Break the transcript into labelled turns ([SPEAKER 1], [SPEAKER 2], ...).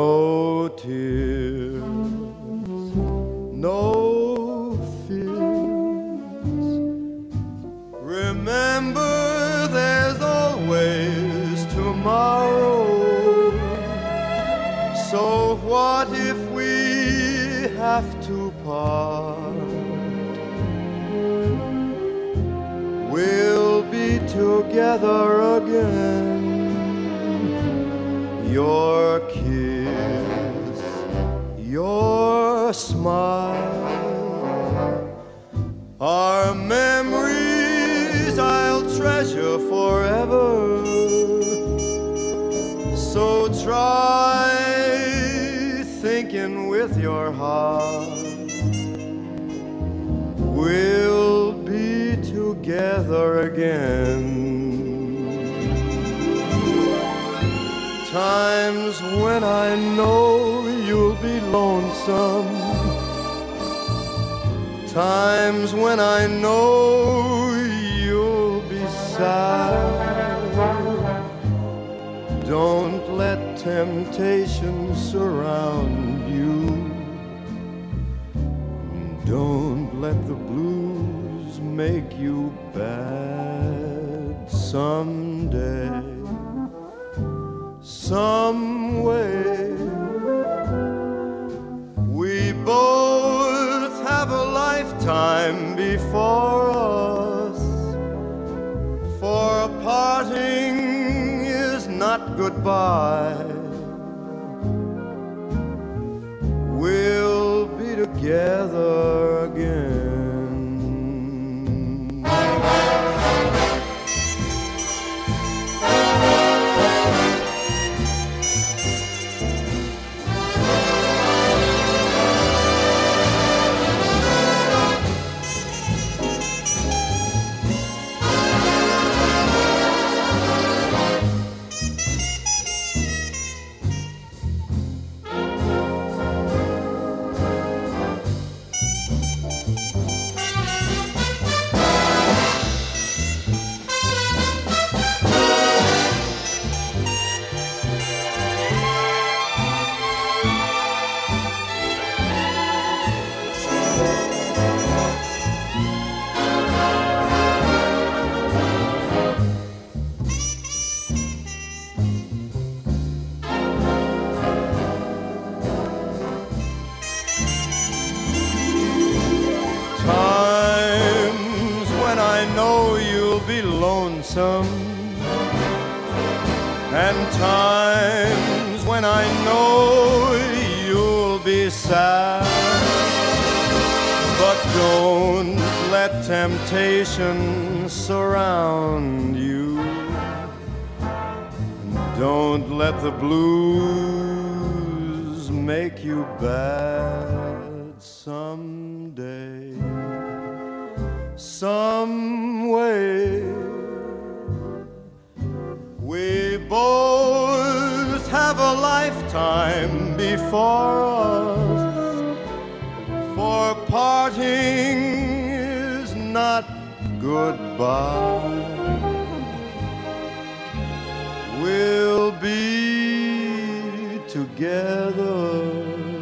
[SPEAKER 1] No tears, no fears. Remember, there's always tomorrow. So what if we have to part? We'll be together again. Your kiss, your smile are memories I'll treasure forever. So try thinking with your heart. We'll be together again. Times when I know you'll be lonesome. Times when I know you'll be sad. Don't let temptation surround you. Don't let the blues make you bad. Someday, some way, we both have a lifetime before us. For parting is not goodbye. We'll be together again. Lonesome, and times when I know you'll be sad. But don't let temptation surround you. Don't let the blues make you bad. Someday, some way, we both have a lifetime before us. For parting is not goodbye. We'll be together